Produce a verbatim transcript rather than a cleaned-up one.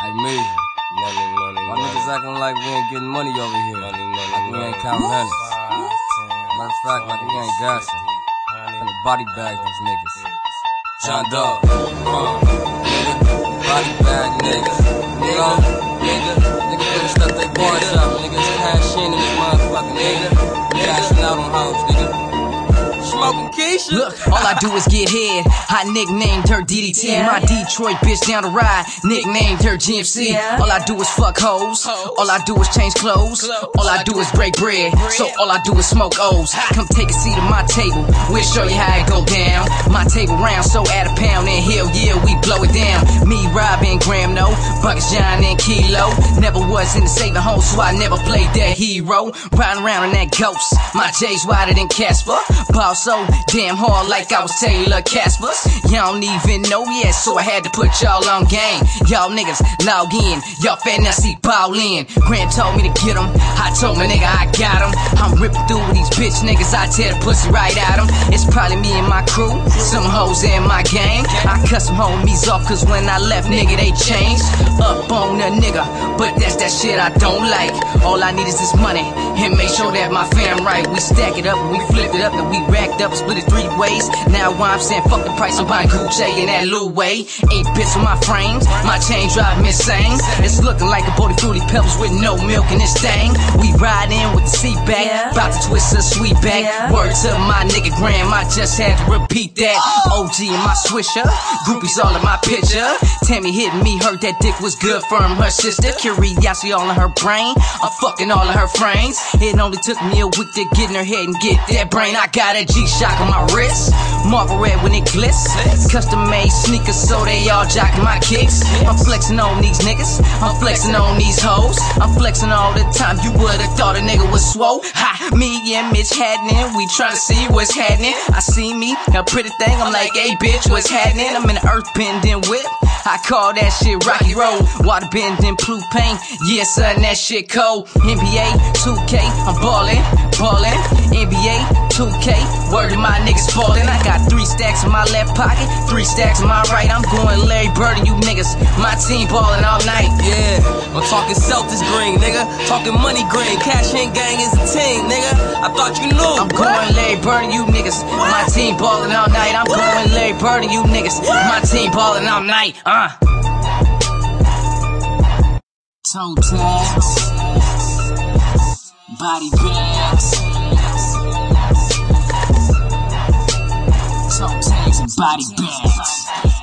Like me. Money, money, My money. niggas acting like we ain't getting money over here. Money, money, Like we money. ain't counting hundreds. Five, ten, Matter of fact, like we ain't dancing. hundred. Finna body bag these niggas. John Dog. Uh, nigga. Body bag niggas. Nigga. Nigga. Nigga finna stuff they bars up. Niggas cash in this motherfucker, nigga. Cashing out on hoes, nigga. Smoking Keisha. Look, all I do is get head. I nicknamed her D D T. Yeah. My Detroit bitch down the ride, nicknamed her G M C. Yeah. All I do is fuck hoes. All I do is change clothes. All I do is break bread. So all I do is smoke O's. Come take a seat at my table. We'll show you how it go down. My table round, so add a pound and hell yeah, we blow it down. Me, Rob, and Graham, no. Buckets, John, and Kilo. Never was in the saving home, so I never played that hero. Riding around in that ghost. My J's wider than Casper. Ball so damn hard like I was Taylor Casper. Y'all don't even know yet, so I had to put y'all on game. Y'all niggas log in, y'all fantasy ball in. Grant told me to get 'em, I told my nigga I got 'em. I'm ripping through with these bitch niggas, I tear the pussy right out 'em. It's probably me and my crew, some hoes in my gang. I cut some homies off, cause when I left, nigga, they changed. Up on a nigga, but that's that shit I don't like. All I need is this money, and make sure that my fam right. We stack it up, and we flipped it up, and we racked up, split it three ways. Now why I'm saying fuck the price, I'm buying Gucci in that little way. Eight bits on my frames, my chain drive me insane. It's looking like a Bodie Fruity Pebbles with no milk in this thing. We ride in with the seat back, Yeah. about to twist a sweet back. Yeah. Word to my nigga Graham, I just had to repeat that. O G in my swisher, groupies all in my picture. Tammy hit me, heard that dick was good from her sister. Curiosity all in her brain, I'm fucking all of her frames. It only took me a week to get in her head and get that brain. I got a G-Shock on my wrist, Marvel red when it glitz. Custom made sneakers so they all jockin' my kicks. I'm flexing on these niggas, I'm flexing on these hoes. I'm flexing all the time, you would've thought a nigga was swole. Ha, me and Mitch Hadden, we tryna see what's happening. I see me, a pretty thing, I'm like, hey bitch, what's happening? I'm in an earth bending whip, I call that shit Rocky Road. Water bending, blue paint, yeah son, that shit cold. N B A two K, I'm ballin', ballin'. N B A two K, word to my niggas ballin'. I got three stacks in my left pocket, three stacks in my right. I'm going Larry Bird and you niggas, my team ballin' all night. Yeah, I'm talking Celtics green, nigga. Talking money green. Cash in gang is a team, nigga. I thought you knew. I'm going Larry Bird and you niggas, my team ballin' all night. I'm going Larry Bird and you niggas, my team ballin' all night. Uh. Toe tags, body bags, toe tags and body bags.